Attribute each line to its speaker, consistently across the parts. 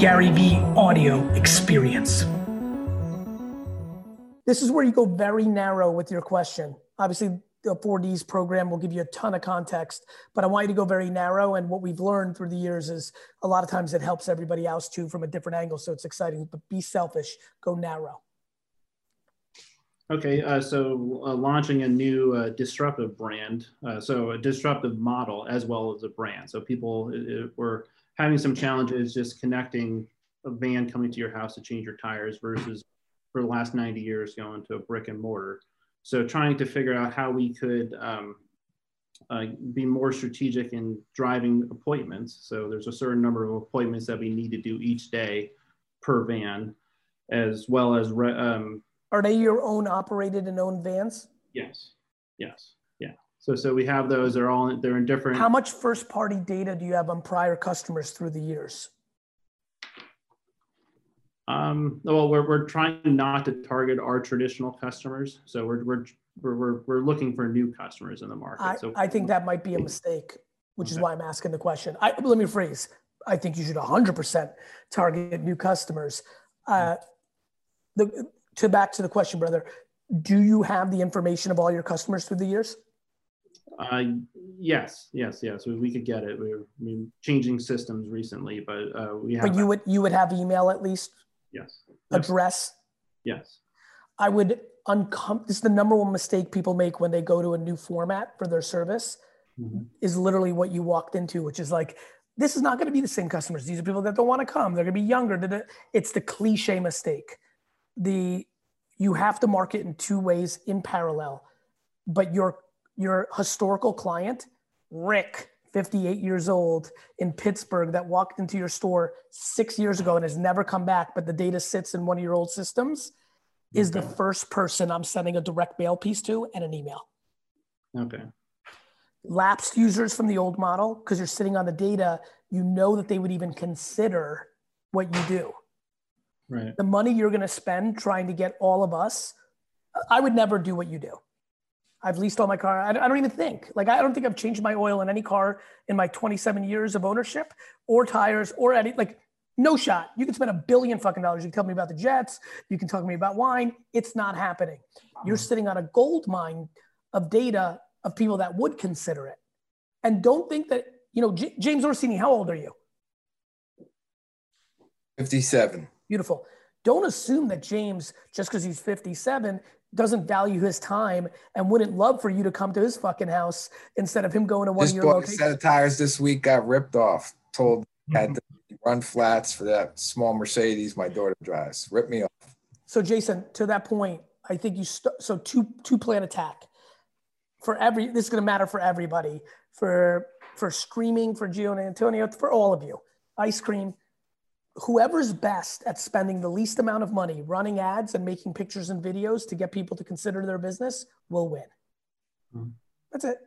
Speaker 1: Gary Vee audio experience. This is where you go very narrow with your question. Obviously, the 4Ds program will give you a ton of context, but I want you to go very narrow. And what we've learned through the years is a lot of times it helps everybody else too from a different angle. So it's exciting, but be selfish, go narrow.
Speaker 2: Okay, so launching a new disruptive brand, so a disruptive model as well as a brand. So people were having some challenges just connecting a van coming to your house to change your tires versus for the last 90 years going to a brick and mortar. So trying to figure out how we could be more strategic in driving appointments. So there's a certain number of appointments that we need to do each day per van, as well as
Speaker 1: are they your own operated and owned vans?
Speaker 2: Yes. Yes. Yeah. So we have those. They're in different.
Speaker 1: How much first party data do you have on prior customers through the years?
Speaker 2: Well, we're trying not to target our traditional customers. So we're looking for new customers in the market.
Speaker 1: I think that might be a mistake, which is why I'm asking the question. Let me rephrase. I think you should 100% target new customers. Back to the question, brother, do you have the information of all your customers through the years?
Speaker 2: Yes. We could get it. We're changing systems recently, but we have.
Speaker 1: But you would have email at least?
Speaker 2: Yes.
Speaker 1: Address?
Speaker 2: Yes.
Speaker 1: I would this is the number one mistake people make when they go to a new format for their service, is literally what you walked into, which is like, this is not going to be the same customers. These are people that don't want to come. They're going to be younger. It's the cliche mistake. You have to market in two ways in parallel, but your historical client, Rick, 58 years old in Pittsburgh, that walked into your store 6 years ago and has never come back, but the data sits in one of your old systems, is the first person I'm sending a direct mail piece to and an email.
Speaker 2: Okay.
Speaker 1: Lapsed users from the old model, because you're sitting on the data, you know that they would even consider what you do.
Speaker 2: Right.
Speaker 1: The money you're going to spend trying to get all of us, I would never do what you do. I've leased all my car. I don't even think. I don't think I've changed my oil in any car in my 27 years of ownership, or tires, or any, no shot. You can spend $1 billion fucking dollars. You can tell me about the Jets. You can talk to me about wine. It's not happening. You're sitting on a gold mine of data of people that would consider it. And don't think that, James Orsini, how old are you?
Speaker 3: 57.
Speaker 1: Beautiful. Don't assume that James, just because he's 57, doesn't value his time and wouldn't love for you to come to his fucking house instead of him going to one of your locations.
Speaker 3: Just bought a set of tires this week, got ripped off. Told had to run flats for that small Mercedes my daughter drives. Ripped me off.
Speaker 1: So Jason, to that point, I think so two-plan attack. This is going to matter for everybody. For Screaming, for Gio and Antonio, for all of you. Ice Cream. Whoever's best at spending the least amount of money running ads and making pictures and videos to get people to consider their business will win. That's it.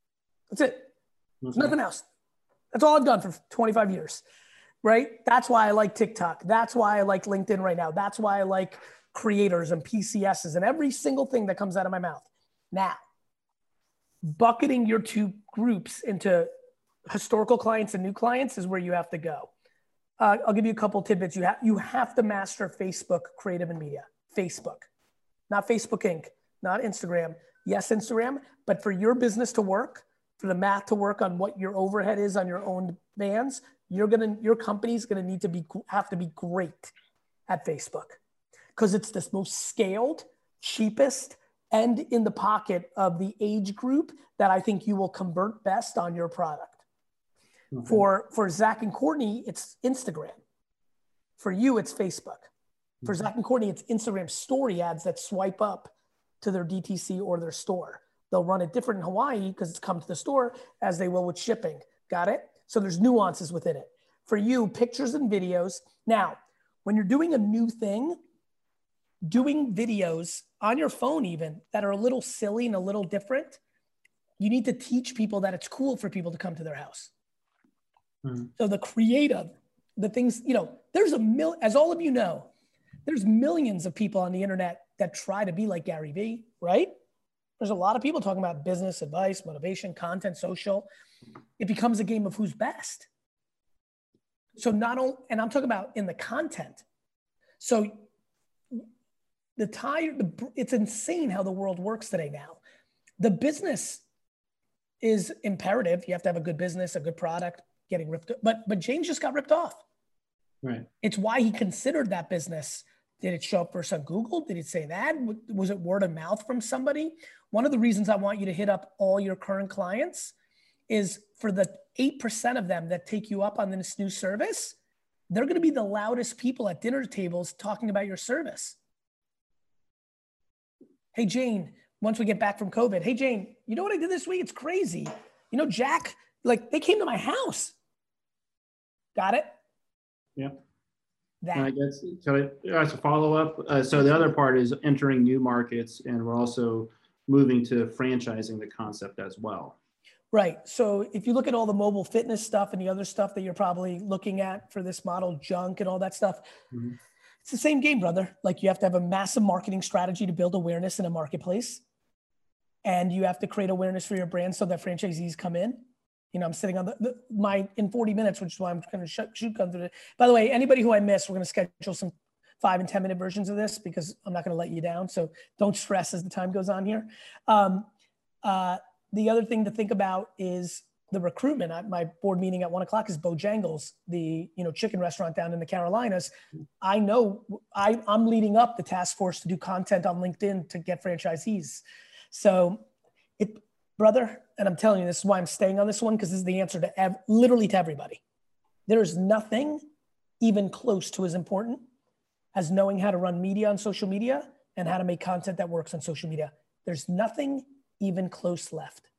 Speaker 1: There's nothing else. That's all I've done for 25 years, right? That's why I like TikTok. That's why I like LinkedIn right now. That's why I like creators and PCSs and every single thing that comes out of my mouth. Now, bucketing your two groups into historical clients and new clients is where you have to go. I'll give you a couple tidbits. You have to master Facebook creative and media. Facebook, not Facebook Inc., not Instagram. Yes, Instagram, but for your business to work, for the math to work on what your overhead is on your own vans, your company's gonna need to have to be great at Facebook, because it's the most scaled, cheapest, and in the pocket of the age group that I think you will convert best on your product. Okay. For Zach and Courtney, it's Instagram. For you, it's Facebook. For Zach and Courtney, it's Instagram story ads that swipe up to their DTC or their store. They'll run it different in Hawaii because it's come to the store as they will with shipping. Got it? So there's nuances within it. For you, pictures and videos. Now, when you're doing a new thing, doing videos on your phone even that are a little silly and a little different, you need to teach people that it's cool for people to come to their house. So the creative, the things, there's as all of you know, there's millions of people on the internet that try to be like Gary Vee, right? There's a lot of people talking about business advice, motivation, content, social. It becomes a game of who's best. So not only, and I'm talking about in the content. So it's insane how the world works today now. The business is imperative. You have to have a good business, a good product, getting ripped. But James just got ripped off.
Speaker 2: Right.
Speaker 1: It's why he considered that business. Did it show up first on Google? Did it say that? Was it word of mouth from somebody? One of the reasons I want you to hit up all your current clients is for the 8% of them that take you up on this new service, they're going to be the loudest people at dinner tables talking about your service. Hey, Jane, once we get back from COVID, hey, Jane, you know what I did this week? It's crazy. You know, Jack, like they came to my house. Got it?
Speaker 2: Yeah.
Speaker 1: That.
Speaker 2: I guess, so as a follow-up, so the other part is entering new markets, and we're also moving to franchising the concept as well.
Speaker 1: Right. So if you look at all the mobile fitness stuff and the other stuff that you're probably looking at for this model, junk and all that stuff, it's the same game, brother. Like you have to have a massive marketing strategy to build awareness in a marketplace. And you have to create awareness for your brand so that franchisees come in. You know, I'm sitting on in 40 minutes, which is why I'm going to shoot come through it. By the way, anybody who I miss, we're going to schedule some 5 and 10 minute versions of this because I'm not going to let you down. So don't stress as the time goes on here. The other thing to think about is the recruitment. My board meeting at 1 o'clock is Bojangles, the chicken restaurant down in the Carolinas. I know I'm leading up the task force to do content on LinkedIn to get franchisees. So brother, and I'm telling you, this is why I'm staying on this one, because this is the answer to literally to everybody. There is nothing even close to as important as knowing how to run media on social media and how to make content that works on social media. There's nothing even close left.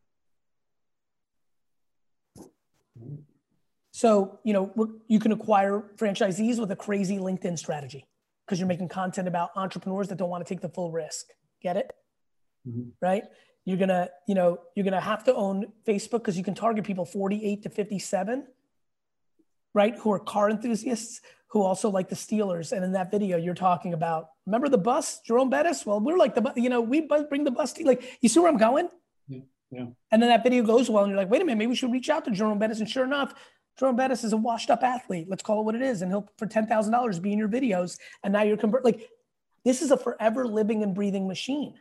Speaker 1: So, you can acquire franchisees with a crazy LinkedIn strategy because you're making content about entrepreneurs that don't want to take the full risk. Get it? Right? You're gonna have to own Facebook because you can target people 48 to 57, right? Who are car enthusiasts who also like the Steelers. And in that video, you're talking about, remember the bus, Jerome Bettis? Well, we're like we bring the bus to, like, you see where I'm going?
Speaker 2: Yeah.
Speaker 1: And then that video goes well, and you're like, wait a minute, maybe we should reach out to Jerome Bettis. And sure enough, Jerome Bettis is a washed up athlete. Let's call it what it is. And he'll, for $10,000, be in your videos. And now you're this is a forever living and breathing machine.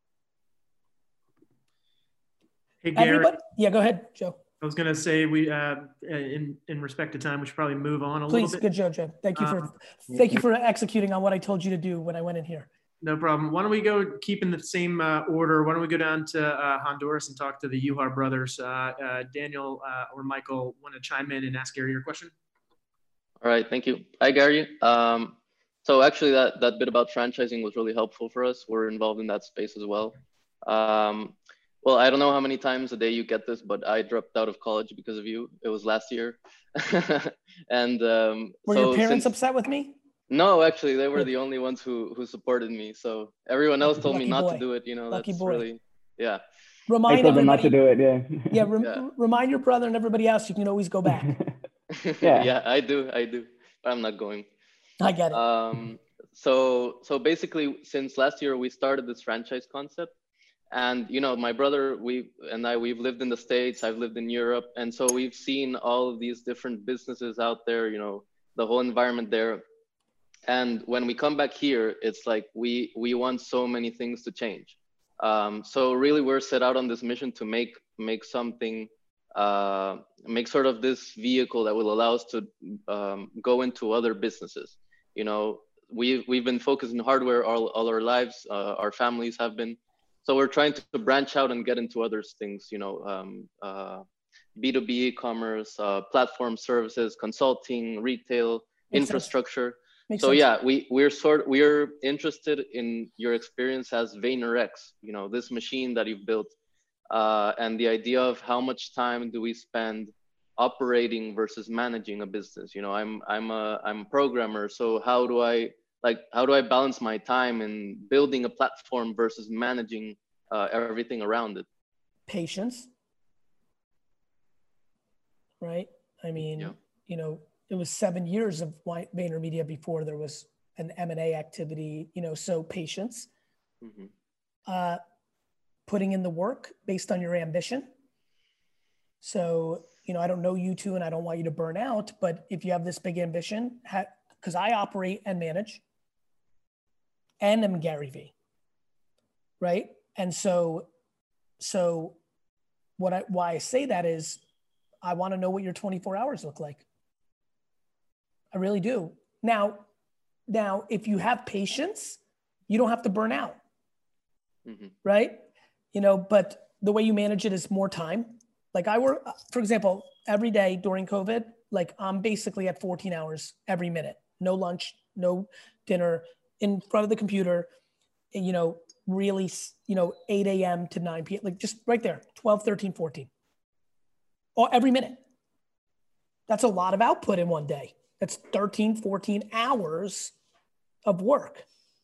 Speaker 4: Hey, Gary.
Speaker 1: Yeah, go ahead, Joe.
Speaker 4: I was going to say we, in respect to time, we should probably move on a little bit.
Speaker 1: Please, good job, Joe. Thank you for executing on what I told you to do when I went in here.
Speaker 4: No problem. Why don't we go keep in the same order? Why don't we go down to Honduras and talk to the Uhar brothers? Daniel or Michael want to chime in and ask Gary your question?
Speaker 5: All right, thank you. Hi, Gary. So actually that bit about franchising was really helpful for us. We're involved in that space as well. Well, I don't know how many times a day you get this, but I dropped out of college because of you. It was last year. And
Speaker 1: were your parents upset with me?
Speaker 5: No, actually, they were the only ones who supported me. So everyone else told me not to do it. That's really, yeah.
Speaker 6: I told them not to do it, yeah.
Speaker 1: Yeah, remind your brother and everybody else you can always go back.
Speaker 5: Yeah, I do. But I'm not going.
Speaker 1: I get it.
Speaker 5: So basically, since last year, we started this franchise concept. And, my brother, we've lived in the States, I've lived in Europe. And so we've seen all of these different businesses out there, the whole environment there. And when we come back here, it's like we want so many things to change. So really, we're set out on this mission to make something, make sort of this vehicle that will allow us to go into other businesses. We've been focused on hardware all our lives. Our families have been. So we're trying to branch out and get into other things, B2B e-commerce, platform services, consulting, retail, infrastructure. So yeah, we're interested in your experience as VaynerX, this machine that you've built, and the idea of how much time do we spend operating versus managing a business. I'm a programmer, so how do I balance my time in building a platform versus managing everything around it?
Speaker 1: Patience, right? I mean, it was 7 years of VaynerMedia before there was an M&A activity, so patience, putting in the work based on your ambition. So I don't know you two and I don't want you to burn out, but if you have this big ambition, because I operate and manage and am Gary Vee, right? And so why I say that is I want to know what your 24 hours look like. I really do. Now, if you have patience, you don't have to burn out, right? But the way you manage it is more time. Like I work, for example, every day during COVID, like I'm basically at 14 hours every minute, no lunch, no dinner, in front of the computer, really, 8 a.m. to 9 p.m., like just right there, 12, 13, 14, or every minute. That's a lot of output in one day. That's 13, 14 hours of work.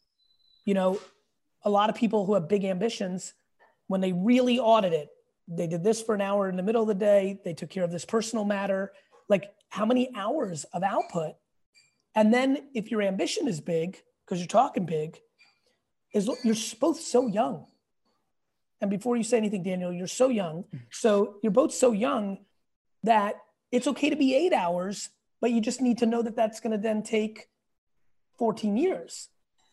Speaker 1: A lot of people who have big ambitions, when they really audit it, they did this for an hour in the middle of the day. They took care of this personal matter. Like how many hours of output? And then if your ambition is big, because you're talking big, you're both so young. And before you say anything, Daniel, you're so young. So you're both so young that it's okay to be 8 hours, but you just need to know that that's going to then take 14 years.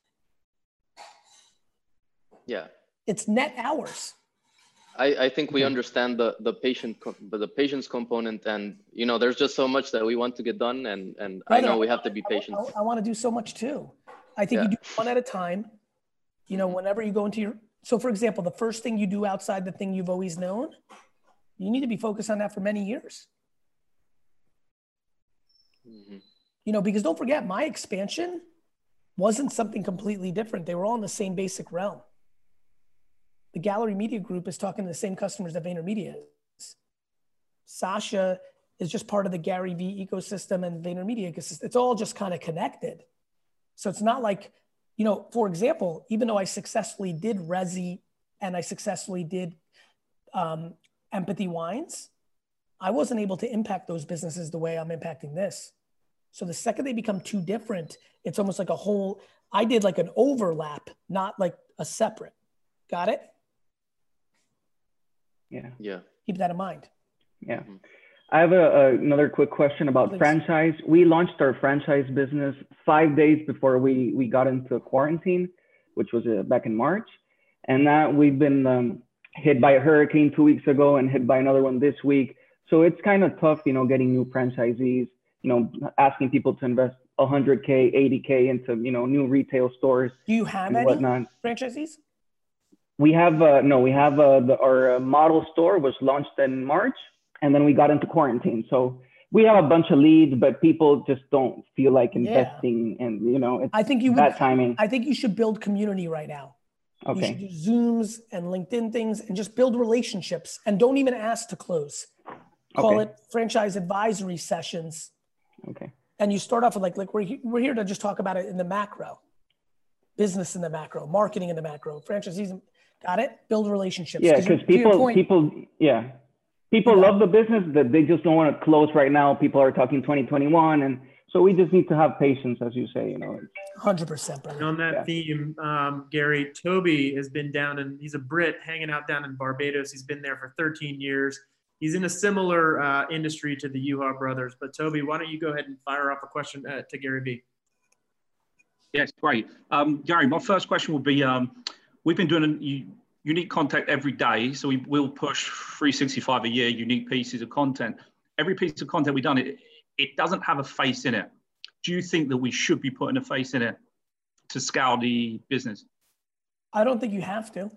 Speaker 5: Yeah.
Speaker 1: It's net hours.
Speaker 5: I think we understand the patience component, and there's just so much that we want to get done, and I know we have to be patient.
Speaker 1: I want to do so much too. I think you do one at a time. Whenever you go into so for example, the first thing you do outside the thing you've always known, you need to be focused on that for many years. Because don't forget, my expansion wasn't something completely different. They were all in the same basic realm. The Gallery Media Group is talking to the same customers that VaynerMedia is. Sasha is just part of the Gary Vee ecosystem and VaynerMedia ecosystem. It's all just kind of connected. So it's not like, for example, even though I successfully did Resi and I successfully did Empathy Wines, I wasn't able to impact those businesses the way I'm impacting this. So the second they become too different, it's almost like I did like an overlap, not like a separate. Got it?
Speaker 6: Yeah.
Speaker 1: Keep that in mind.
Speaker 6: Yeah. I have another quick question about franchise. We launched our franchise business 5 days before we got into quarantine, which was back in March. And now we've been hit by a hurricane 2 weeks ago and hit by another one this week. So it's kind of tough, getting new franchisees, asking people to invest 100K, 80K into, new retail stores.
Speaker 1: Do you have any franchisees?
Speaker 6: We have, our model store was launched in March, and then we got into quarantine. So we have a bunch of leads, but people just don't feel like investing and, it's timing.
Speaker 1: I think you should build community right now.
Speaker 6: Okay.
Speaker 1: You should do Zooms and LinkedIn things and just build relationships, and don't even ask to close. Call it franchise advisory sessions.
Speaker 6: Okay.
Speaker 1: And you start off with like we're here to just talk about it in the macro, business in the macro, marketing in the macro, franchisees. Got it? Build relationships.
Speaker 6: Yeah, because people love the business, that they just don't want to close right now. People are talking 2021, and so we just need to have patience, as you say.
Speaker 1: 100%, brother.
Speaker 4: And on that theme, Gary, Toby has been down, and he's a Brit hanging out down in Barbados. He's been there for 13 years. He's in a similar industry to the Yuhar brothers. But Toby, why don't you go ahead and fire off a question to Gary Vee?
Speaker 7: Yes, great. Gary, my first question will be, we've been doing unique content every day. So we will push 365 a year, unique pieces of content. Every piece of content we've done, it doesn't have a face in it. Do you think that we should be putting a face in it to scale the business?
Speaker 1: I don't think you have to.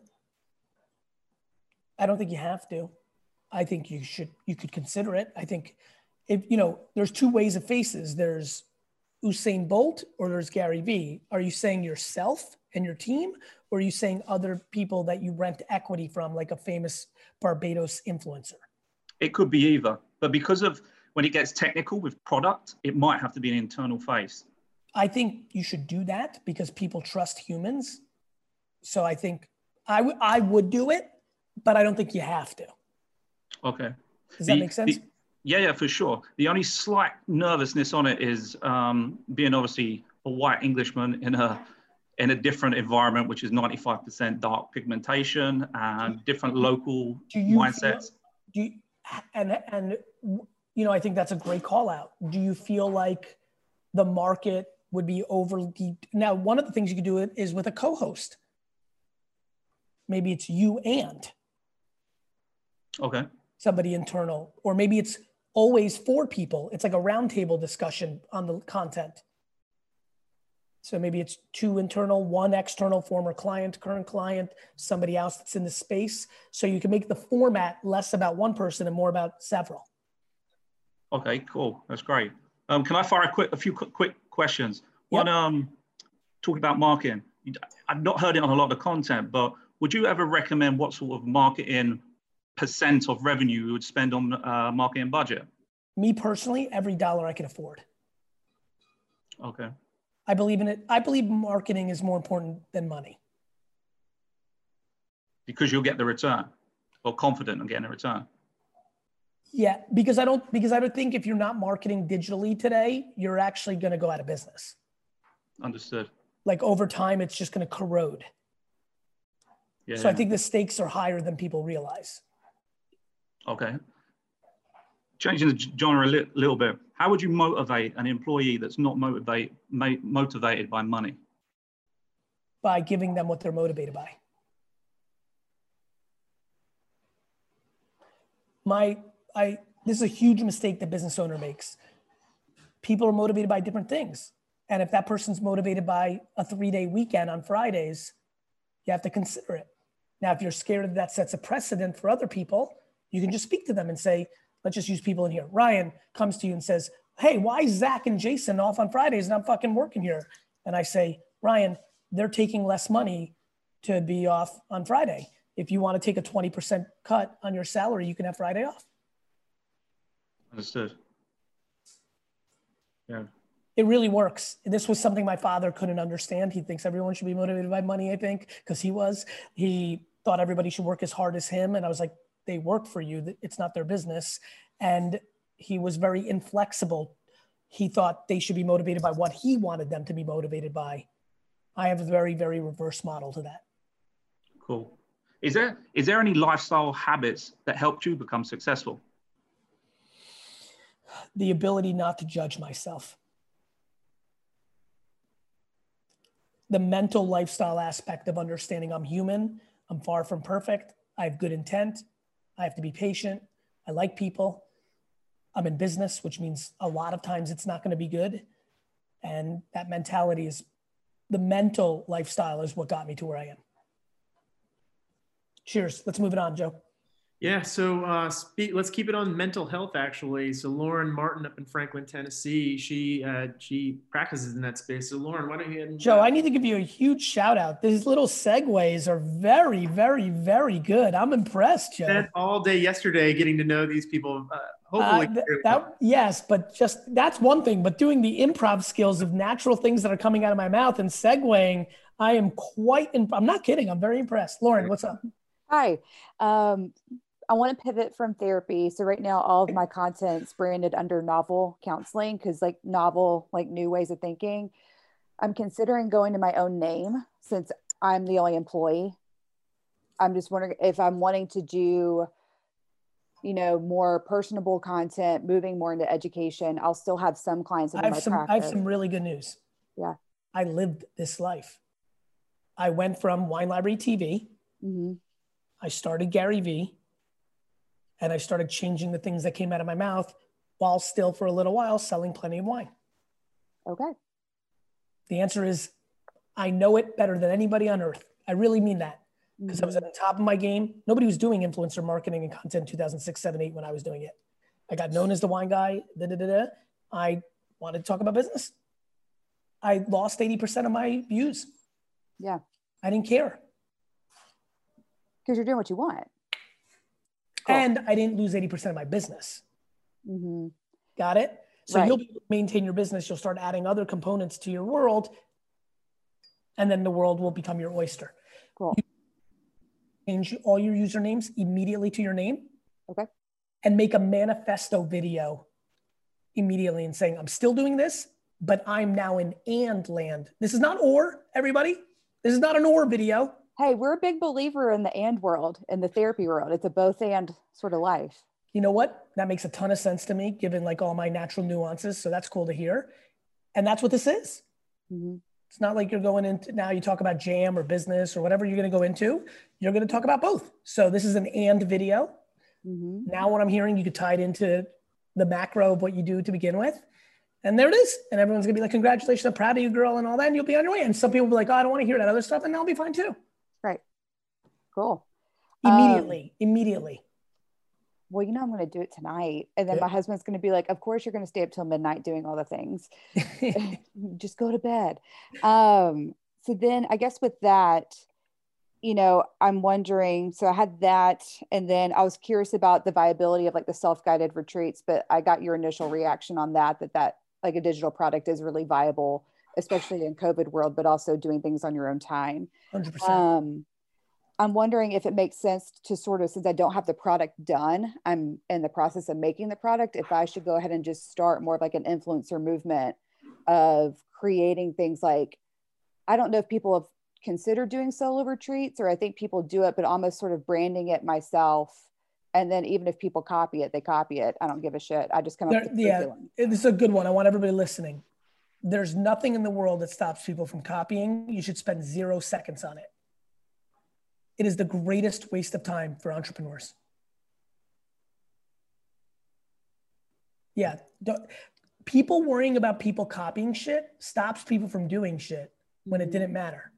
Speaker 1: I think you could consider it. I think if, there's two ways of faces. There's Usain Bolt or there's Gary Vee. Are you saying yourself and your team, or are you saying other people that you rent equity from, like a famous Barbados influencer?
Speaker 7: It could be either, but because of when it gets technical with product, it might have to be an internal face.
Speaker 1: I think you should do that because people trust humans. So I think I would do it, but I don't think you have to.
Speaker 7: Okay.
Speaker 1: Does that make sense?
Speaker 7: Yeah, for sure. The only slight nervousness on it is being obviously a white Englishman in a different environment, which is 95% dark pigmentation and different local mindsets.
Speaker 1: And you know, I think that's a great call out. Do you feel like the market would be overly, now one of the things you could do it is with a co-host. Maybe it's you and
Speaker 7: Okay.
Speaker 1: somebody internal, or maybe it's always 4 people. It's like a roundtable discussion on the content. So maybe it's 2 internal, 1 external, former client, current client, somebody else that's in the space. So you can make the format less about one person and more about several.
Speaker 7: Okay, cool. That's great. Can I fire a few quick questions?
Speaker 1: Yep.
Speaker 7: One, talking about marketing. I've not heard it on a lot of content, but would you ever recommend what sort of marketing % of revenue you would spend on marketing budget?
Speaker 1: Me personally, every dollar I can afford.
Speaker 7: Okay.
Speaker 1: I believe in it. I believe marketing is more important than money.
Speaker 7: Because you'll get the return, or confident on getting a return.
Speaker 1: Yeah, because I don't think if you're not marketing digitally today, you're actually going to go out of business.
Speaker 7: Understood.
Speaker 1: Like over time, it's just going to corrode.
Speaker 7: Yeah.
Speaker 1: So I think the stakes are higher than people realize.
Speaker 7: Okay. Changing the genre a little bit, how would you motivate an employee that's not motivated by money?
Speaker 1: By giving them what they're motivated by. This is a huge mistake that business owner makes. People are motivated by different things. And if that person's motivated by a 3-day weekend on Fridays, you have to consider it. Now, if you're scared that sets a precedent for other people, you can just speak to them and say, let's just use people in here. Ryan comes to you and says, hey, why is Zach and Jason off on Fridays and I'm fucking working here? And I say, Ryan, they're taking less money to be off on Friday. If you want to take a 20% cut on your salary, you can have Friday off.
Speaker 7: Understood. Yeah.
Speaker 1: It really works. This was something my father couldn't understand. He thinks everyone should be motivated by money, I think, because he thought everybody should work as hard as him. And I was like, they work for you. It's not their business. And he was very inflexible. He thought they should be motivated by what he wanted them to be motivated by. I have a very, very reverse model to that.
Speaker 7: Cool. Is there any lifestyle habits that helped you become successful?
Speaker 1: The ability not to judge myself. The mental lifestyle aspect of understanding I'm human, I'm far from perfect, I have good intent, I have to be patient, I like people, I'm in business, which means a lot of times it's not going to be good. And that mentality is, the mental lifestyle is what got me to where I am. Cheers. Let's move it on, Joe.
Speaker 4: Yeah, so let's keep it on mental health, actually. So Lauren Martin up in Franklin, Tennessee, she practices in that space. So Lauren, why don't you...
Speaker 1: Joe, I need to give you a huge shout out. These little segues are very, very, very good. I'm impressed, Joe.
Speaker 4: Spent all day yesterday getting to know these people. Hopefully.
Speaker 1: Yes, but just that's one thing. But doing the improv skills of natural things that are coming out of my mouth and segueing, I am I'm not kidding. I'm very impressed. Lauren, what's up?
Speaker 8: Hi. I want to pivot from therapy. So right now, all of my content's branded under novel counseling because like novel, like new ways of thinking. I'm considering going to my own name since I'm the only employee. I'm just wondering if I'm wanting to do, more personable content, moving more into education. I'll still have some clients in my practice.
Speaker 1: I have some really good news.
Speaker 8: Yeah.
Speaker 1: I lived this life. I went from Wine Library TV.
Speaker 8: Mm-hmm.
Speaker 1: I started Gary Vee. And I started changing the things that came out of my mouth while still for a little while selling plenty of wine.
Speaker 8: Okay.
Speaker 1: The answer is, I know it better than anybody on earth. I really mean that because I was at the top of my game. Nobody was doing influencer marketing and content in 2006, 7, 8 when I was doing it. I got known as the wine guy. I wanted to talk about business. I lost 80% of my views.
Speaker 8: Yeah.
Speaker 1: I didn't care.
Speaker 8: Because you're doing what you want. Cool.
Speaker 1: And I didn't lose 80% of my business.
Speaker 8: Mm-hmm.
Speaker 1: Got it? So
Speaker 8: right.
Speaker 1: You'll maintain your business. You'll start adding other components to your world. And then the world will become your oyster.
Speaker 8: Cool.
Speaker 1: You change all your usernames immediately to your name.
Speaker 8: Okay.
Speaker 1: And make a manifesto video immediately and saying, I'm still doing this, but I'm now in and land. This is not or, everybody. This is not an or video.
Speaker 8: Hey, we're a big believer in the and world, in the therapy world. It's a both and sort of life.
Speaker 1: You know what? That makes a ton of sense to me, given like all my natural nuances. So that's cool to hear. And that's what this is.
Speaker 8: Mm-hmm.
Speaker 1: It's not like you're going into now you talk about jam or business or whatever you're going to go into. You're going to talk about both. So this is an and video.
Speaker 8: Mm-hmm.
Speaker 1: Now what I'm hearing, you could tie it into the macro of what you do to begin with. And there it is. And everyone's going to be like, congratulations, I'm proud of you, girl, and all that. And you'll be on your way. And some people will be like, oh, I don't want to hear that other stuff. And they'll be fine too.
Speaker 8: Right. Cool.
Speaker 1: Immediately.
Speaker 8: Well, I'm going to do it tonight. And then my husband's going to be like, of course you're going to stay up till midnight doing all the things. Just go to bed. So then I guess with that, I'm wondering, so I had that, and then I was curious about the viability of like the self-guided retreats, but I got your initial reaction on that like a digital product is really viable, especially in COVID world, but also doing things on your own time.
Speaker 1: 100%.
Speaker 8: I'm wondering if it makes sense to sort of, since I don't have the product done, I'm in the process of making the product, if I should go ahead and just start more of like an influencer movement of creating things like, I don't know if people have considered doing solo retreats, or I think people do it, but almost sort of branding it myself. And then even if people copy it, they copy it. I don't give a shit. I just come up with the curriculum.
Speaker 1: This is a good one. I want everybody listening. There's nothing in the world that stops people from copying. You should spend 0 seconds on it. It is the greatest waste of time for entrepreneurs. Yeah. People worrying about people copying shit stops people from doing shit when it didn't matter.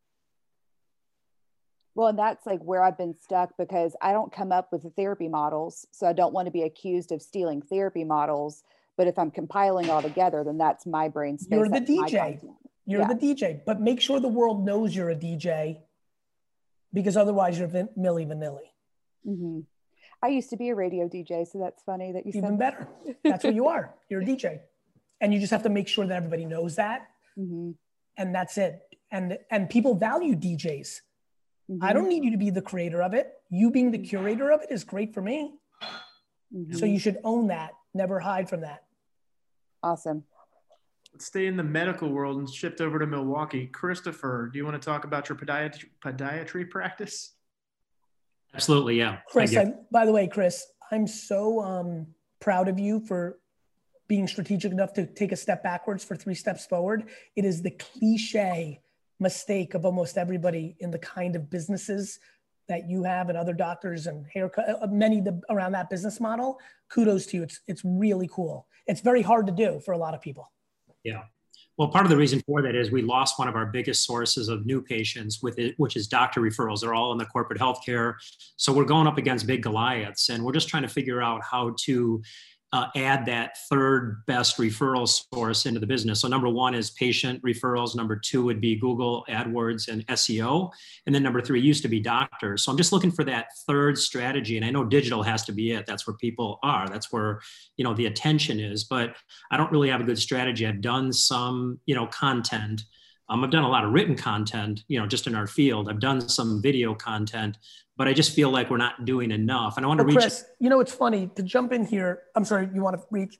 Speaker 8: Well, and that's like where I've been stuck, because I don't come up with the therapy models. So I don't want to be accused of stealing therapy models. But if I'm compiling all together, then that's my brain space.
Speaker 1: You're the DJ. You're the DJ. But make sure the world knows you're a DJ, because otherwise you're Milli Vanilli.
Speaker 8: Mm-hmm. I used to be a radio DJ, so that's funny that you said
Speaker 1: even better. That's what you are. You're a DJ, and you just have to make sure that everybody knows that,
Speaker 8: mm-hmm.
Speaker 1: and that's it. And people value DJs. Mm-hmm. I don't need you to be the creator of it. You being the curator of it is great for me. Mm-hmm. So you should own that. Never hide from that.
Speaker 8: Awesome.
Speaker 4: Let's stay in the medical world and shift over to Milwaukee. Christopher, do you want to talk about your podiatry practice?
Speaker 9: Absolutely, yeah.
Speaker 1: Chris, by the way, Chris, I'm so proud of you for being strategic enough to take a step backwards for 3 steps forward. It is the cliche mistake of almost everybody in the kind of businesses that you have and other doctors and haircut, many around that business model. Kudos to you. It's really cool. It's very hard to do for a lot of people.
Speaker 9: Yeah. Well, part of the reason for that is we lost one of our biggest sources of new patients with it, which is doctor referrals. They're all in the corporate healthcare. So we're going up against big Goliaths, and we're just trying to figure out how to add that third best referral source into the business. So number 1 is patient referrals. Number 2 would be Google AdWords and SEO. And then number 3 used to be doctors. So I'm just looking for that third strategy. And I know digital has to be it. That's where people are. That's where, the attention is, but I don't really have a good strategy. I've done some, content. I've done a lot of written content, just in our field. I've done some video content, but I just feel like we're not doing enough. And I want to reach.
Speaker 1: Chris, it's funny to jump in here. I'm sorry, you want to reach?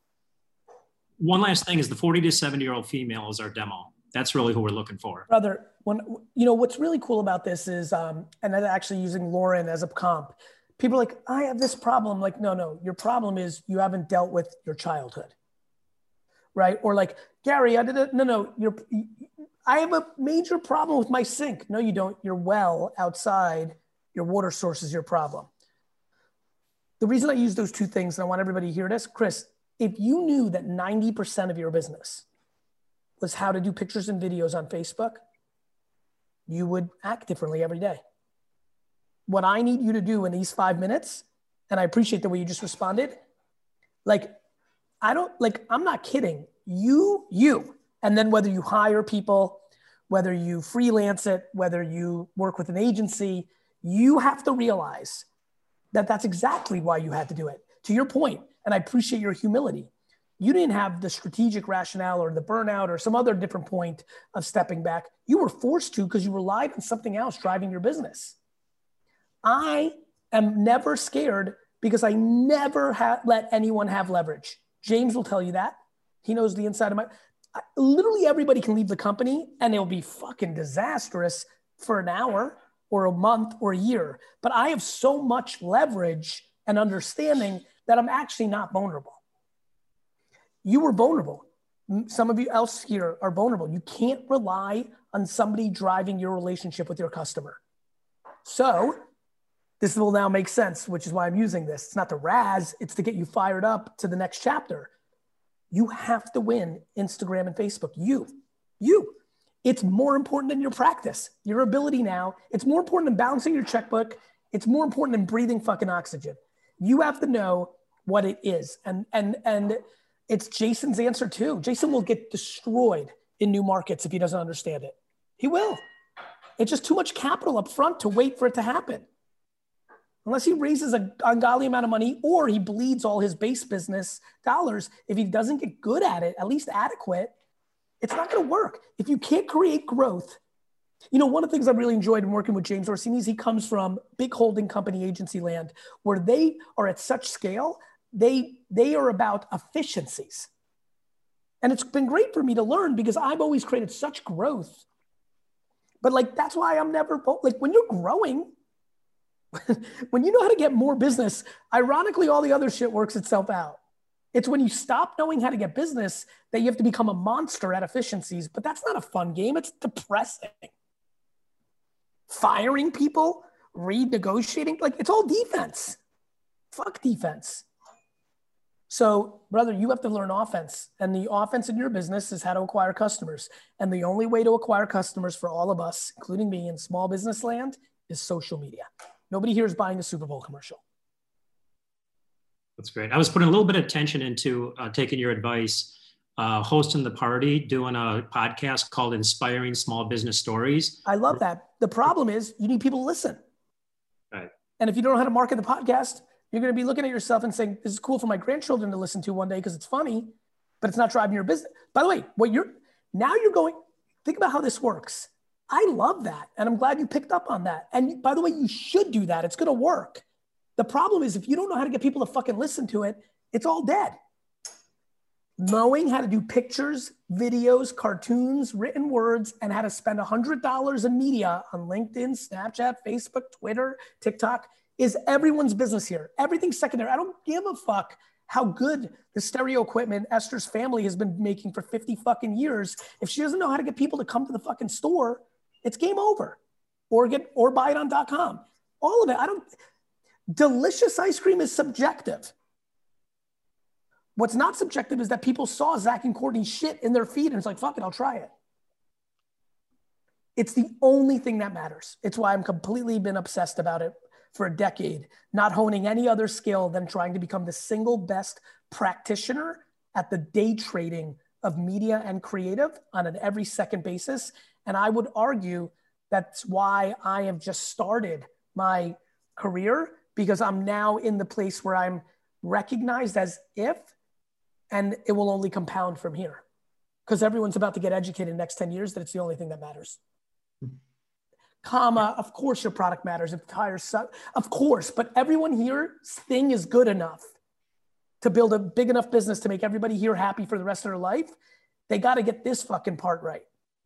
Speaker 9: One last thing is the 40 to 70-year-old female is our demo. That's really who we're looking for.
Speaker 1: Brother, what's really cool about this is, and I'm actually using Lauren as a comp. People are like, I have this problem. Like, no, your problem is you haven't dealt with your childhood, right? Or like, Gary, I have a major problem with my sink. No, you don't. Your well outside, your water source is your problem. The reason I use those 2 things, and I want everybody to hear this, Chris, if you knew that 90% of your business was how to do pictures and videos on Facebook, you would act differently every day. What I need you to do in these 5 minutes, and I appreciate the way you just responded, I'm not kidding. You, and then whether you hire people, whether you freelance it, whether you work with an agency, you have to realize that that's exactly why you had to do it. To your point, and I appreciate your humility, you didn't have the strategic rationale or the burnout or some other different point of stepping back. You were forced to because you relied on something else driving your business. I am never scared because I never let anyone have leverage. James will tell you that. He knows the inside of literally everybody can leave the company and it'll be fucking disastrous for an hour or a month or a year. But I have so much leverage and understanding that I'm actually not vulnerable. You were vulnerable. Some of you else here are vulnerable. You can't rely on somebody driving your relationship with your customer. So this will now make sense, which is why I'm using this. It's not to razz, it's to get you fired up to the next chapter. You have to win Instagram and Facebook. You. It's more important than your practice, your ability now. It's more important than balancing your checkbook. It's more important than breathing fucking oxygen. You have to know what it is. And it's Jason's answer too. Jason will get destroyed in new markets if he doesn't understand it. He will. It's just too much capital up front to wait for it to happen. Unless he raises an ungodly amount of money or he bleeds all his base business dollars, if he doesn't get good at it, at least adequate, it's not going to work. If you can't create growth, you know, one of the things I really enjoyed in working with James Orsini is he comes from big holding company agency land where they are at such scale, they are about efficiencies. And it's been great for me to learn because I've always created such growth. But like, that's why I'm never, like when you're growing, when you know how to get more business, ironically, all the other shit works itself out. It's when you stop knowing how to get business that you have to become a monster at efficiencies, but that's not a fun game. It's depressing. Firing people, renegotiating, like it's all defense. Fuck defense. So, brother, you have to learn offense. And the offense in your business is how to acquire customers. And the only way to acquire customers for all of us, including me in small business land, is social media. Nobody here is buying a Super Bowl commercial.
Speaker 9: That's great. I was putting a little bit of attention into taking your advice, hosting the party, doing a podcast called Inspiring Small Business Stories.
Speaker 1: I love that. The problem is you need people to listen.
Speaker 9: Right.
Speaker 1: And if you don't know how to market the podcast, you're going to be looking at yourself and saying, this is cool for my grandchildren to listen to one day because it's funny, but it's not driving your business. By the way, think about how this works. I love that. And I'm glad you picked up on that. And by the way, you should do that. It's going to work. The problem is if you don't know how to get people to fucking listen to it, it's all dead. Knowing how to do pictures, videos, cartoons, written words, and how to spend $100 in media on LinkedIn, Snapchat, Facebook, Twitter, TikTok is everyone's business here. Everything's secondary. I don't give a fuck how good the stereo equipment Esther's family has been making for 50 fucking years. If she doesn't know how to get people to come to the fucking store, it's game over. Or buy it on .com. All of it. Delicious ice cream is subjective. What's not subjective is that people saw Zach and Courtney's shit in their feed and it's like, fuck it, I'll try it. It's the only thing that matters. It's why I'm completely been obsessed about it for a decade, not honing any other skill than trying to become the single best practitioner at the day trading of media and creative on an every second basis. And I would argue that's why I have just started my career, because I'm now in the place where I'm recognized as if, and it will only compound from here. Because everyone's about to get educated in the next 10 years that it's the only thing that matters. Of course your product matters. If the tires suck, of course, but everyone here's thing is good enough to build a big enough business to make everybody here happy for the rest of their life. They got to get this fucking part right.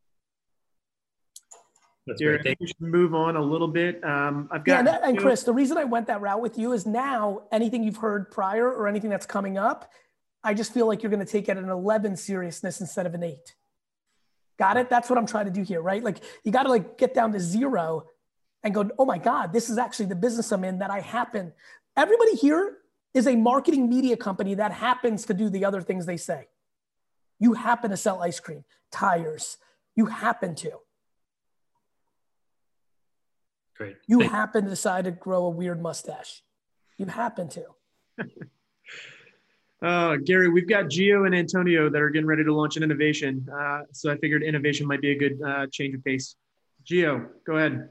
Speaker 4: That's great. I think we should move on a little bit.
Speaker 1: And Chris, the reason I went that route with you is now anything you've heard prior or anything that's coming up, I just feel like you're going to take it at an 11 seriousness instead of an 8. Got it? That's what I'm trying to do here, right? Like you got to like get down to 0 and go, oh my God, this is actually the business I'm in that I happen. Everybody here is a marketing media company that happens to do the other things they say. You happen to sell ice cream, tires. You happen to.
Speaker 9: Great.
Speaker 1: You happen to decide to grow a weird mustache. You happen to.
Speaker 4: Gary, we've got Gio and Antonio that are getting ready to launch an innovation. So I figured innovation might be a good change of pace. Gio, go ahead.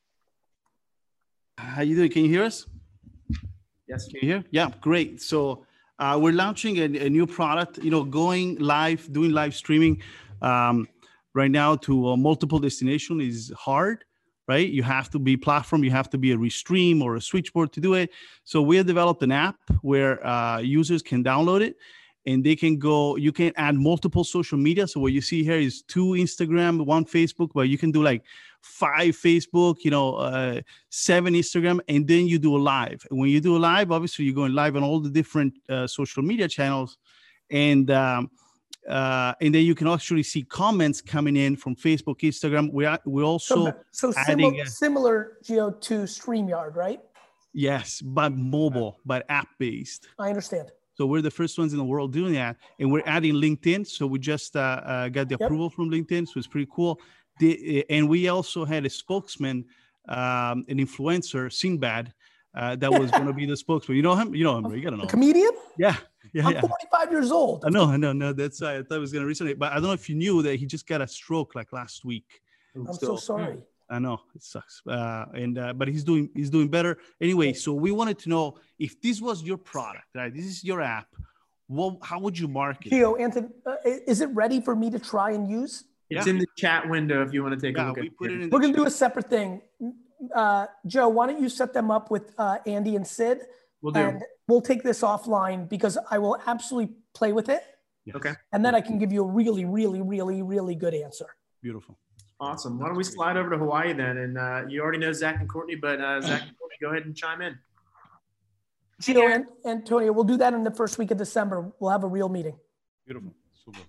Speaker 10: How you doing? Can you hear us?
Speaker 4: Yes.
Speaker 10: Can you hear? Yeah, great. So we're launching a new product, going live, doing live streaming right now to multiple destinations is hard. Right? You have to be platform, you have to be a Restream or a Switchboard to do it. So we have developed an app where users can download it and they can go, you can add multiple social media. So what you see here is 2 Instagram, 1 Facebook, but you can do like 5 Facebook, 7 Instagram, and then you do a live. And when you do a live, obviously you're going live on all the different social media channels. And then you can actually see comments coming in from Facebook, Instagram. We also
Speaker 1: similar, Gio, to StreamYard, right?
Speaker 10: Yes, but mobile, but app-based.
Speaker 1: I understand.
Speaker 10: So we're the first ones in the world doing that, and we're adding LinkedIn. So we just got the approval from LinkedIn, so it's pretty cool. And we also had a spokesman, an influencer, Sinbad, that was going to be the spokesman. You know him? You know him, right? You gotta know.
Speaker 1: A comedian?
Speaker 10: Yeah.
Speaker 1: I'm 45 years old.
Speaker 10: I know. No, that's I thought it was going to resonate, but I don't know if you knew that he just got a stroke like last week.
Speaker 1: I'm so sorry.
Speaker 10: I know it sucks, but he's doing better anyway. So we wanted to know if this was your product, right? This is your app. How would you market?
Speaker 1: Gio, Anthony, is it ready for me to try and use?
Speaker 4: It's in the chat window if you want to take a look at it.
Speaker 1: We're going to do a separate thing. Joe, why don't you set them up with Andy and Sid?
Speaker 4: We'll do.
Speaker 1: And we'll take this offline because I will absolutely play with it.
Speaker 10: Yes.
Speaker 4: Okay.
Speaker 1: And then I can give you a really, really, really, really good answer.
Speaker 10: Beautiful.
Speaker 4: Awesome. Why don't we slide over to Hawaii then? And you already know Zach and Courtney, but Zach and Courtney, go ahead and chime in.
Speaker 1: Gio and Antonio, we'll do that in the first week of December. We'll have a real meeting.
Speaker 10: Beautiful. Super.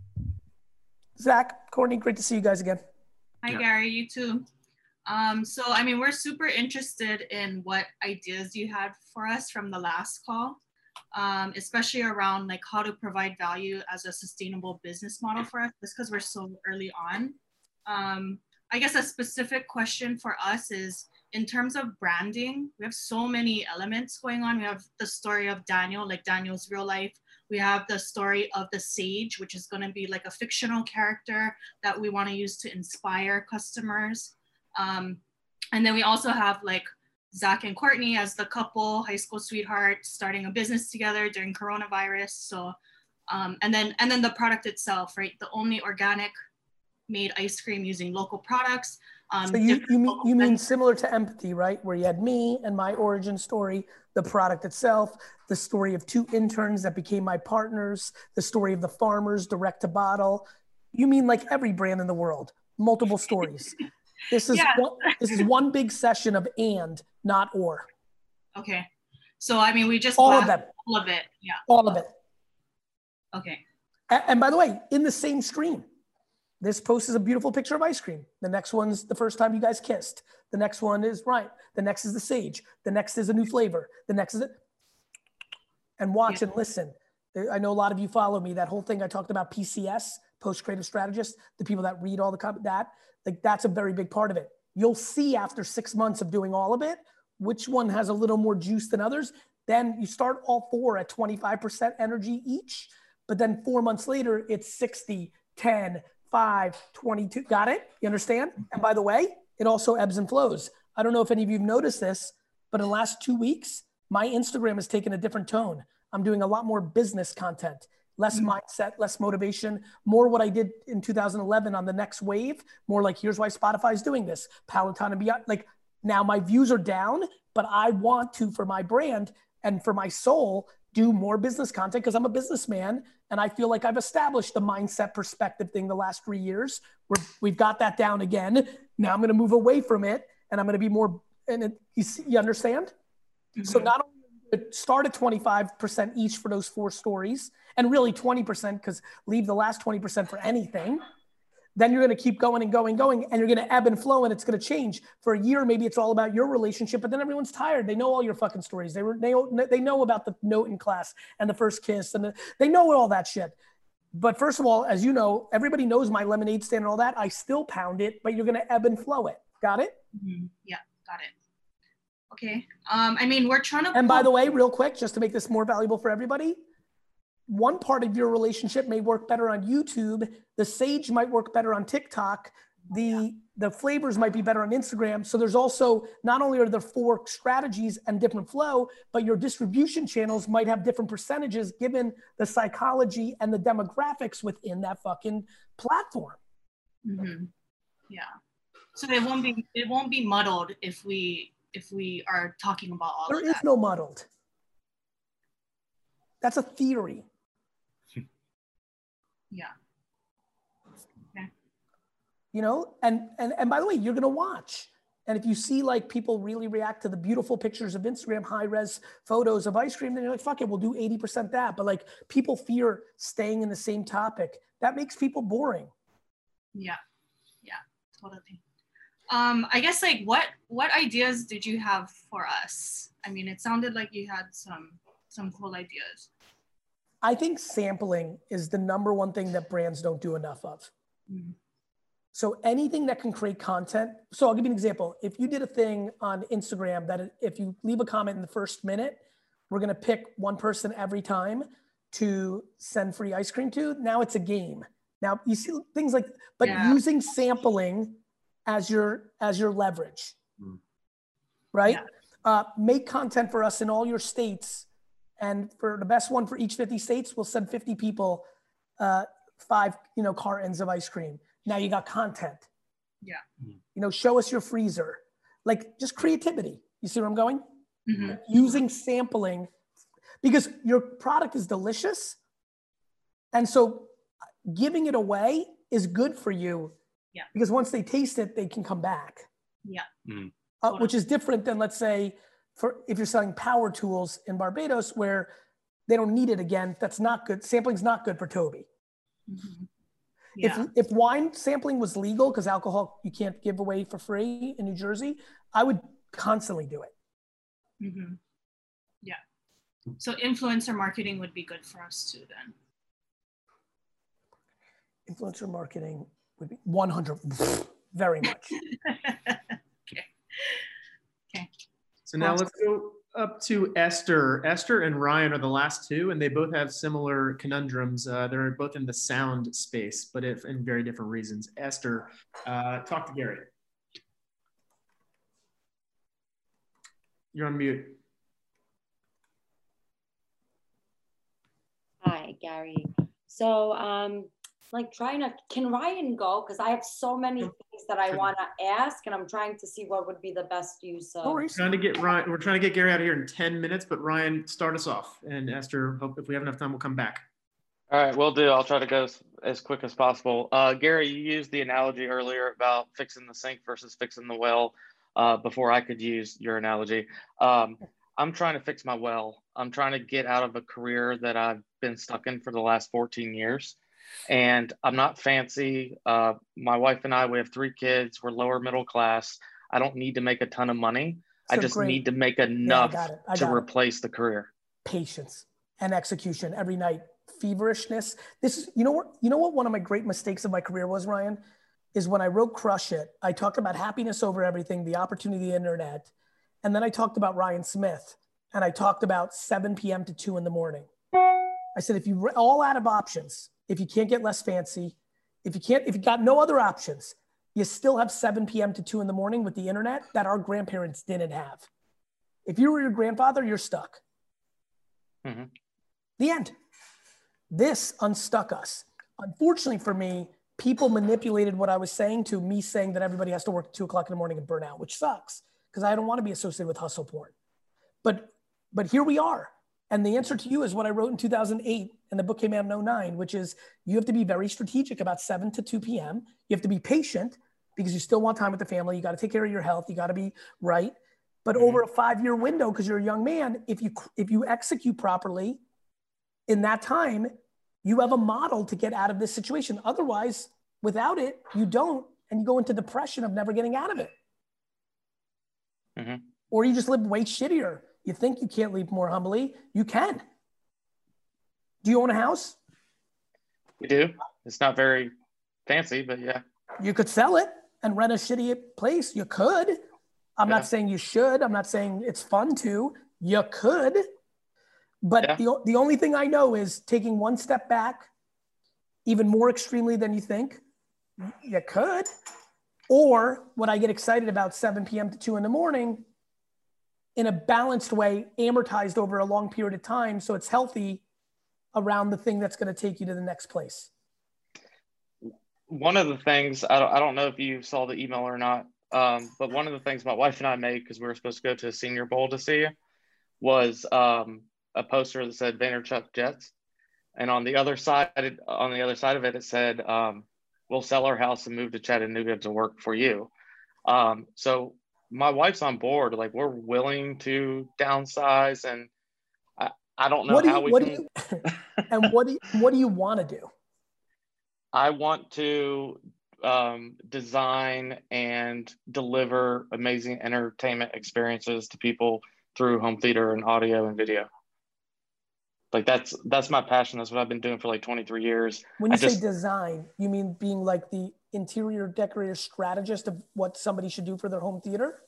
Speaker 1: Zach, Courtney, great to see you guys again.
Speaker 11: Hi, Gary. You too. So, I mean, we're super interested in what ideas you had for us from the last call, especially around like how to provide value as a sustainable business model for us, just because we're so early on. I guess a specific question for us is in terms of branding, we have so many elements going on. We have the story of Daniel, like Daniel's real life. We have the story of the Sage, which is going to be like a fictional character that we want to use to inspire customers. And then we also have like Zach and Courtney as the couple, high school sweethearts, starting a business together during coronavirus. So, and then the product itself, right? The only organic made ice cream using local products.
Speaker 1: So you mean similar to Empathy, right? Where you had me and my origin story, the product itself, the story of 2 interns that became my partners, the story of the farmers direct to bottle. You mean like every brand in the world, multiple stories. This is one big session of and, not or.
Speaker 11: Okay. So, I mean, we just
Speaker 1: all of them.
Speaker 11: All of it. Yeah.
Speaker 1: All of it.
Speaker 11: Okay.
Speaker 1: And by the way, in the same stream, this post is a beautiful picture of ice cream. The next one's the first time you guys kissed. The next one is right. The next is the Sage. The next is a new flavor. The next is it. And watch and listen. I know a lot of you follow me. That whole thing I talked about, PCS, Post Creative Strategist, the people that read all the that's a very big part of it. You'll see after 6 months of doing all of it, which one has a little more juice than others. Then you start all 4 at 25% energy each, but then 4 months later, it's 60, 10, 5, 22. Got it? You understand? And by the way, it also ebbs and flows. I don't know if any of you have noticed this, but in the last 2 weeks, my Instagram has taken a different tone. I'm doing a lot more business content, less mindset, less motivation, more what I did in 2011 on the next wave, more like, here's why Spotify is doing this, Peloton and beyond. Like now my views are down, but I want to, for my brand and for my soul, do more business content because I'm a businessman and I feel like I've established the mindset perspective thing the last 3 years. We've got that down again. Now I'm going to move away from it and I'm going to be more, you understand? Mm-hmm. So not only start at 25% each for those 4 stories and really 20% because leave the last 20% for anything. Then you're going to keep going and going and you're going to ebb and flow and it's going to change. For a year, maybe it's all about your relationship, but then everyone's tired. They know all your fucking stories. They know about the note in class and the first kiss and they know all that shit. But first of all, as you know, everybody knows my lemonade stand and all that. I still pound it, but you're going to ebb and flow it. Got it?
Speaker 11: Mm-hmm. Yeah, got it. Okay. I mean, we're trying to.
Speaker 1: And by the way, real quick, just to make this more valuable for everybody, one part of your relationship may work better on YouTube. The Sage might work better on TikTok. The flavors might be better on Instagram. So there's also, not only are there 4 strategies and different flow, but your distribution channels might have different percentages given the psychology and the demographics within that fucking platform.
Speaker 11: Mm-hmm. Yeah. So it won't be muddled if we are talking about all of that.
Speaker 1: There is no muddled. That's a theory.
Speaker 11: Yeah. Okay.
Speaker 1: You know, and by the way, you're gonna watch. And if you see like people really react to the beautiful pictures of Instagram, high res photos of ice cream, then you're like, fuck it, we'll do 80% that. But like people fear staying in the same topic. That makes people boring.
Speaker 11: Yeah, yeah, totally. I guess like what ideas did you have for us? I mean, it sounded like you had some cool ideas.
Speaker 1: I think sampling is the #1 thing that brands don't do enough of.
Speaker 11: Mm.
Speaker 1: So anything that can create content. So I'll give you an example. If you did a thing on Instagram that if you leave a comment in the first minute, we're gonna pick one person every time to send free ice cream to. Now it's a game. Now you see things like, but using sampling as your leverage, right? Yeah. Make content for us in all your states, and for the best one for each 50 states, we'll send 50 people 5 cartons of ice cream. Now you got content.
Speaker 11: Yeah.
Speaker 1: You know, show us your freezer. Like just creativity. You see where I'm going?
Speaker 11: Mm-hmm.
Speaker 1: Using sampling, because your product is delicious. And so giving it away is good for you.
Speaker 11: Yeah.
Speaker 1: Because once they taste it, they can come back.
Speaker 11: Yeah.
Speaker 1: Which is different than, let's say, if you're selling power tools in Barbados where they don't need it again, that's not good. Sampling's not good for Toby.
Speaker 11: Mm-hmm. Yeah.
Speaker 1: If wine sampling was legal, because alcohol you can't give away for free in New Jersey, I would constantly do it.
Speaker 11: Mm-hmm. Yeah. So influencer marketing would be good for us too then.
Speaker 1: Influencer marketing would be 100, very much.
Speaker 11: Okay.
Speaker 4: So now let's go up to Esther. Esther and Ryan are the last two, and they both have similar conundrums. They're both in the sound space, but in very different reasons. Esther, talk to Gary. You're on mute.
Speaker 12: Hi, Gary. So, like can Ryan go? Because I have so many things that I want to ask, and I'm trying to see what would be the best use of.
Speaker 4: We're trying to get Gary out of here in 10 minutes, but Ryan, start us off. And Esther, hope if we have enough time, we'll come back.
Speaker 13: All right, will do. I'll try to go as quick as possible. Gary, you used the analogy earlier about fixing the sink versus fixing the well before I could use your analogy. I'm trying to fix my well. I'm trying to get out of a career that I've been stuck in for the last 14 years. And I'm not fancy. My wife and I, we have 3 kids. We're lower middle class. I don't need to make a ton of money.
Speaker 1: So
Speaker 13: I just need to make enough to replace the career.
Speaker 1: Patience and execution every night. Feverishness. This is, you know what one of my great mistakes of my career was, Ryan, is when I wrote Crush It, I talked about happiness over everything, the opportunity of the internet. And then I talked about Ryan Smith, and I talked about 7 p.m. to 2 in the morning. I said, if you all out of options, if you can't get less fancy, if you got no other options, you still have 7 p.m. to 2 in the morning with the internet that our grandparents didn't have. If you were your grandfather, you're stuck.
Speaker 13: Mm-hmm.
Speaker 1: The end. This unstuck us. Unfortunately for me, people manipulated what I was saying to me saying that everybody has to work at 2 o'clock in the morning and burn out, which sucks because I don't want to be associated with hustle porn. But here we are. And the answer to you is what I wrote in 2008, and the book came out in 2009, which is you have to be very strategic about 7 to 2 p.m. You have to be patient because you still want time with the family. You got to take care of your health. You got to be right. But over a 5-year window, because you're a young man, if you execute properly in that time, you have a model to get out of this situation. Otherwise, without it, you don't, and you go into depression of never getting out of it.
Speaker 13: Mm-hmm.
Speaker 1: Or you just live way shittier. You think you can't live more humbly. You can. Do you own a house?
Speaker 13: We do. It's not very fancy, but yeah.
Speaker 1: You could sell it and rent a shitty place. You could. I'm not saying you should. I'm not saying it's fun to. You could. But the only thing I know is taking one step back, even more extremely than you think. You could. Or what I get excited about 7 p.m. to 2 in the morning, in a balanced way, amortized over a long period of time, so it's healthy around the thing that's going to take you to the next place.
Speaker 13: One of the things, I don't know if you saw the email or not, but one of the things my wife and I made, because we were supposed to go to a Senior Bowl to see you, was a poster that said Vaynerchuk Jets. And on the other side of it, it said, we'll sell our house and move to Chattanooga to work for you. So my wife's on board. Like, we're willing to downsize, and I don't know how we can.
Speaker 1: And what do you want to do?
Speaker 13: I want to design and deliver amazing entertainment experiences to people through home theater and audio and video. Like, that's my passion. That's what I've been doing for like 23 years.
Speaker 1: When you say design, you mean being like the interior decorator strategist of what somebody should do for their home theater?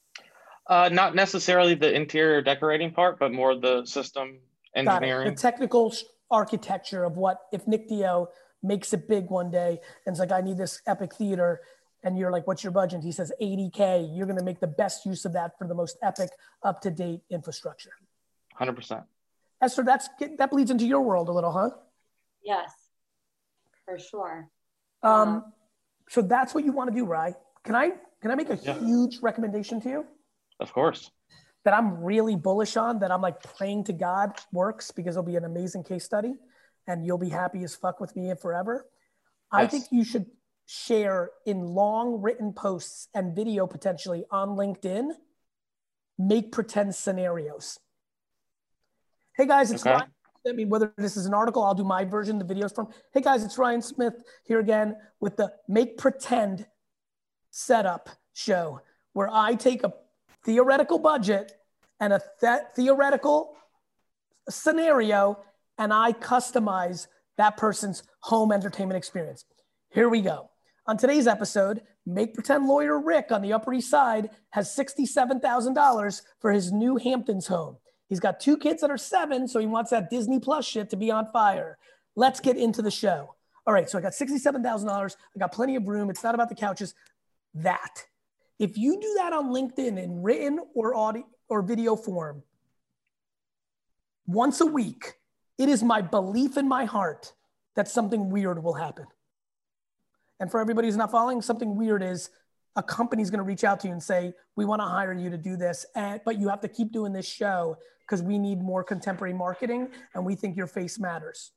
Speaker 13: Not necessarily the interior decorating part, but more the system engineering.
Speaker 1: The technical architecture of what, if Nick Dio makes it big one day and it's like, I need this epic theater, and you're like, what's your budget? He says $80K. You're going to make the best use of that for the most epic, up-to-date infrastructure.
Speaker 13: 100%.
Speaker 1: Esther, that bleeds into your world a little, huh?
Speaker 12: Yes, for sure.
Speaker 1: So that's what you want to do, right? Can I make a huge recommendation to you?
Speaker 13: Of course.
Speaker 1: That I'm really bullish on, that I'm like praying to God works, because it'll be an amazing case study and you'll be happy as fuck with me forever. Yes. I think you should share in long written posts and video potentially on LinkedIn, make pretend scenarios. Hey guys, it's Ryan. I mean, whether this is an article, I'll do my version, the videos from. Hey guys, it's Ryan Smith here again with the Make Pretend setup show, where I take a theoretical budget and a theoretical scenario, and I customize that person's home entertainment experience. Here we go. On today's episode, Make Pretend lawyer Rick on the Upper East Side has $67,000 for his new Hamptons home. He's got 2 kids that are 7, so he wants that Disney Plus shit to be on fire. Let's get into the show. All right, so I got $67,000. I got plenty of room. It's not about the couches. That. If you do that on LinkedIn in written or audio or video form, once a week, it is my belief in my heart that something weird will happen. And for everybody who's not following, something weird is a company's going to reach out to you and say, we want to hire you to do this, but you have to keep doing this show because we need more contemporary marketing and we think your face matters.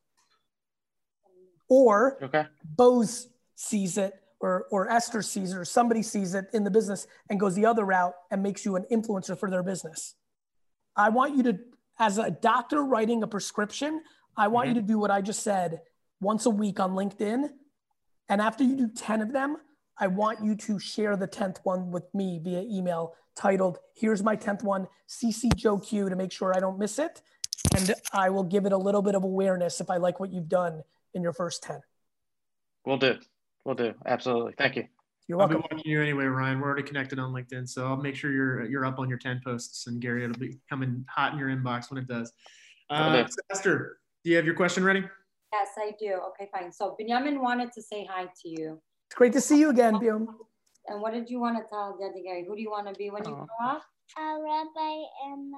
Speaker 1: Or Bose sees it, or Esther sees it, or somebody sees it in the business and goes the other route and makes you an influencer for their business. I want you to, as a doctor writing a prescription, I want you to do what I just said once a week on LinkedIn. And after you do 10 of them, I want you to share the 10th one with me via email titled, here's my 10th one, CC Joe Q, to make sure I don't miss it. And I will give it a little bit of awareness if I like what you've done in your first 10.
Speaker 13: Will do. Absolutely. Thank you.
Speaker 1: You're welcome.
Speaker 4: I'll be watching you anyway, Ryan. We're already connected on LinkedIn, so I'll make sure you're up on your 10 posts, and Gary, it'll be coming hot in your inbox when it does. Esther, do you have your question ready?
Speaker 12: Yes, I do. Okay, fine. So Benjamin wanted to say hi to you.
Speaker 1: It's great to see you again, Biom.
Speaker 12: And what did you want to tell Daddy Gary? Who do you want to be when you grow up?
Speaker 14: A rabbi and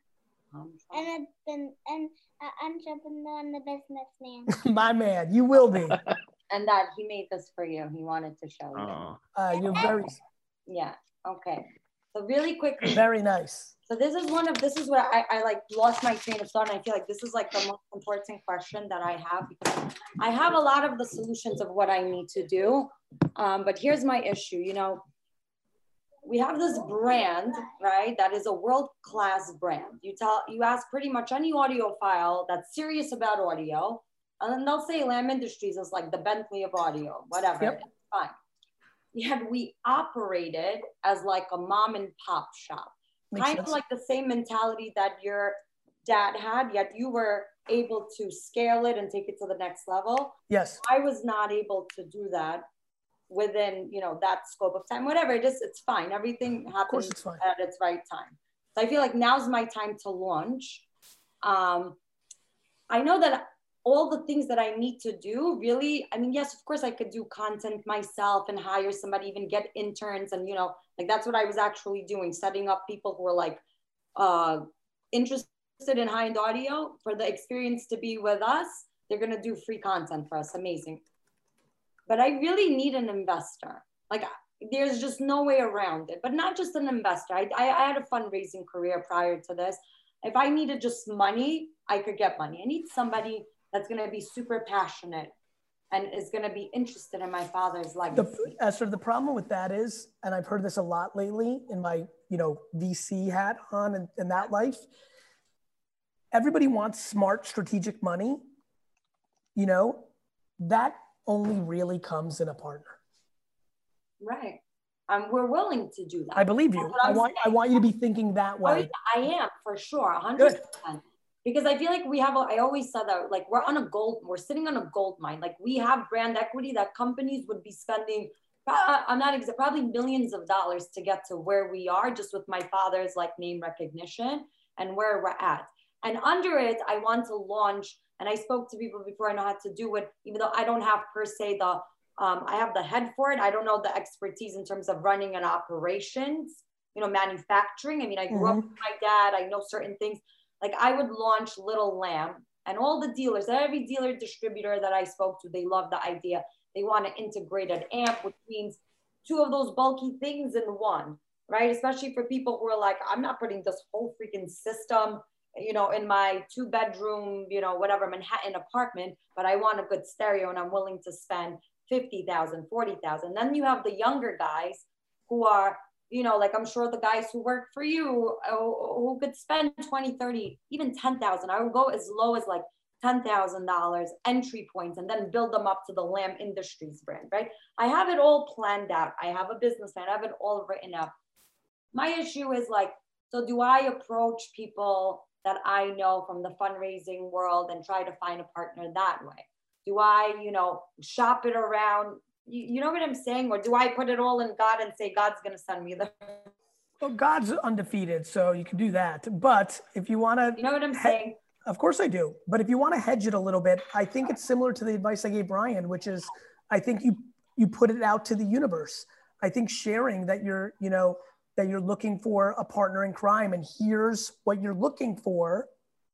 Speaker 14: an entrepreneur and a businessman.
Speaker 1: My man, you will be.
Speaker 12: And that he made this for you. He wanted to show you.
Speaker 1: You're very.
Speaker 12: Yeah. Okay. So really quickly.
Speaker 1: Very nice.
Speaker 12: So this is where I like lost my train of thought. And I feel like this is like the most important question that I have, because I have a lot of the solutions of what I need to do. But here's my issue. You know, we have this brand, right? That is a world-class brand. You ask pretty much any audiophile that's serious about audio, and then they'll say Lamb Industries is like the Bentley of audio, whatever.
Speaker 1: Yep.
Speaker 12: It's fine. Yet we operated as like a mom and pop shop. Kind of like the same mentality that your dad had, yet you were able to scale it and take it to the next level.
Speaker 1: Yes.
Speaker 12: I was not able to do that within, that scope of time, whatever it is, it's fine. Everything happens at its right time. So I feel like now's my time to launch. I know that all the things that I need to do, really, I mean, yes, of course I could do content myself and hire somebody, even get interns. And, like that's what I was actually doing, setting up people who are like interested in high-end audio for the experience to be with us. They're going to do free content for us. Amazing. But I really need an investor. Like there's just no way around it, but not just an investor. I had a fundraising career prior to this. If I needed just money, I could get money. I need somebody that's going to be super passionate and is going to be interested in my father's legacy.
Speaker 1: Esther, the problem with that is, and I've heard this a lot lately in my, VC hat on in that life, everybody wants smart strategic money. That only really comes in a partner.
Speaker 12: Right. We're willing to do that.
Speaker 1: I believe you. I want you to be thinking that way.
Speaker 12: I am, for sure, 100%. Because I feel like I always said that, like, we're sitting on a gold mine. Like, we have brand equity that companies would be spending, probably millions of dollars to get to where we are, just with my father's name recognition and where we're at. And under it, I want to launch, and I spoke to people before, I know how to do it, even though I don't have per se I have the head for it. I don't know the expertise in terms of running an operations, manufacturing. I mean, I grew up with my dad. I know certain things. Like, I would launch Little Lamb, and all the dealers, every dealer distributor that I spoke to, they love the idea. They want an integrated amp, which means two of those bulky things in one, right? Especially for people who are like, I'm not putting this whole freaking system, in my 2-bedroom, whatever, Manhattan apartment, but I want a good stereo and I'm willing to spend $50,000, $40,000. Then you have the younger guys who are, I'm sure the guys who work for you who could spend 20, 30, even 10,000. I would go as low as $10,000 entry points and then build them up to the Lamb Industries brand, right? I have it all planned out. I have a business plan. I have it all written up. My issue is so do I approach people that I know from the fundraising world and try to find a partner that way? Do I, shop it around? You know what I'm saying? Or do I put it all in God and say, God's going to send me the...
Speaker 1: Well, God's undefeated, so you can do that. But if you want to...
Speaker 12: You know what I'm saying?
Speaker 1: Of course I do. But if you want to hedge it a little bit, I think it's similar to the advice I gave Brian, which is, I think you put it out to the universe. I think sharing that you're looking for a partner in crime and here's what you're looking for.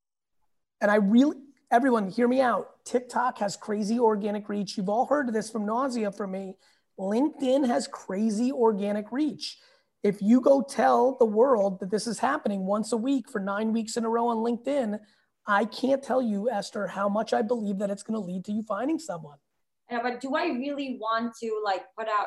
Speaker 1: And everyone hear me out. TikTok has crazy organic reach. You've all heard of this from nausea from me. LinkedIn has crazy organic reach. If you go tell the world that this is happening once a week for 9 weeks in a row on LinkedIn, I can't tell you, Esther, how much I believe that it's going to lead to you finding someone.
Speaker 12: Yeah, but do I really want to put out,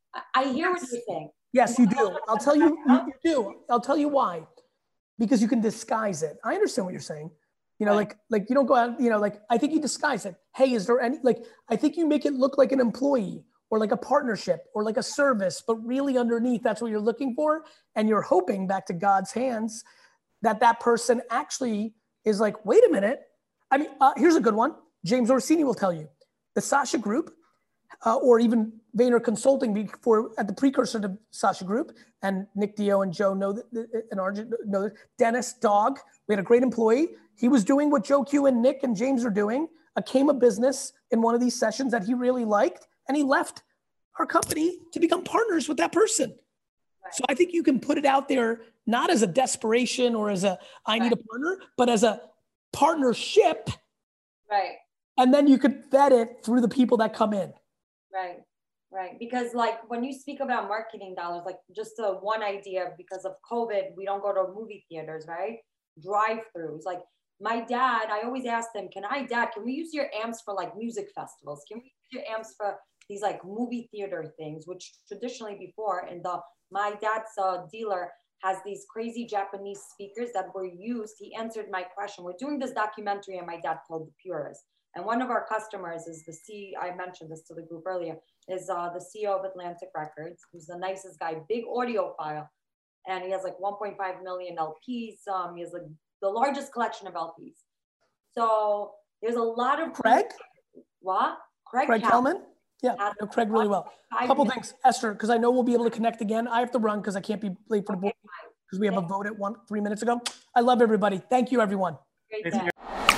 Speaker 12: I hear what you're saying.
Speaker 1: Yes, you do. I'll tell you, you do. I'll tell you why. Because you can disguise it. I understand what you're saying. You don't go out, I think you disguise it. Hey, is there any, I think you make it look like an employee or like a partnership or like a service, but really underneath, that's what you're looking for. And you're hoping, back to God's hands, that person actually is like, wait a minute. I mean, here's a good one. James Orsini will tell you. The Sasha Group, or even Vayner Consulting at the precursor to Sasha Group, and Nick Dio and Joe know that, and Arjun know that. Dennis Dog, we had a great employee. He was doing what Joe Q and Nick and James are doing, came a business in one of these sessions that he really liked, and he left our company to become partners with that person. Right. So I think you can put it out there, not as a desperation or as I need a partner, but as a partnership.
Speaker 12: Right.
Speaker 1: And then you could vet it through the people that come in.
Speaker 12: Right. Right. Because when you speak about marketing dollars, just one idea, because of COVID, we don't go to movie theaters, right? Drive-throughs. My dad, I always ask them, can we use your amps for music festivals? Can we use your amps for these movie theater things, which traditionally before, and my dad's dealer has these crazy Japanese speakers that were used. He answered my question. We're doing this documentary on my dad called The Purist. And one of our customers is I mentioned this to the group earlier, is the CEO of Atlantic Records, who's the nicest guy, big audiophile. And he has 1.5 million LPs. He has the largest collection of LPs. So there's a lot of...
Speaker 1: Craig?
Speaker 12: What?
Speaker 1: Craig Kelman? Yeah, I know Craig really well. A couple things, Esther, because I know we'll be able to connect again. I have to run because I can't be late for the board because we have a vote at 3 minutes ago. I love everybody. Thank you, everyone.
Speaker 12: Great day.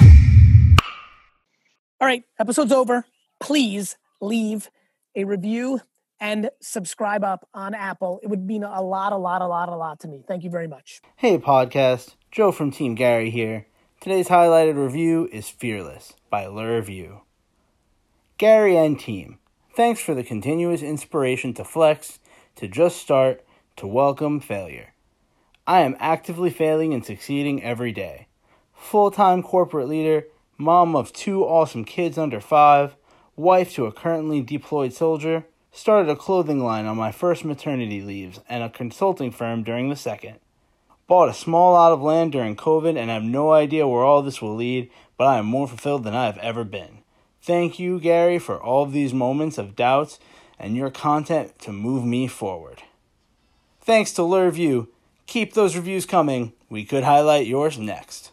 Speaker 1: All right, episode's over. Please leave a review and subscribe up on Apple. It would mean a lot to me. Thank you very much.
Speaker 15: Hey, podcast. Joe from Team Gary here. Today's highlighted review is Fearless by LureView. Gary and team, thanks for the continuous inspiration to flex, to just start, to welcome failure. I am actively failing and succeeding every day. Full-time corporate leader, mom of 2 awesome kids under 5, wife to a currently deployed soldier, started a clothing line on my first maternity leaves and a consulting firm during the second. Bought a small lot of land during COVID and have no idea where all this will lead, but I am more fulfilled than I have ever been. Thank you, Gary, for all of these moments of doubts and your content to move me forward. Thanks to LeReview. Keep those reviews coming. We could highlight yours next.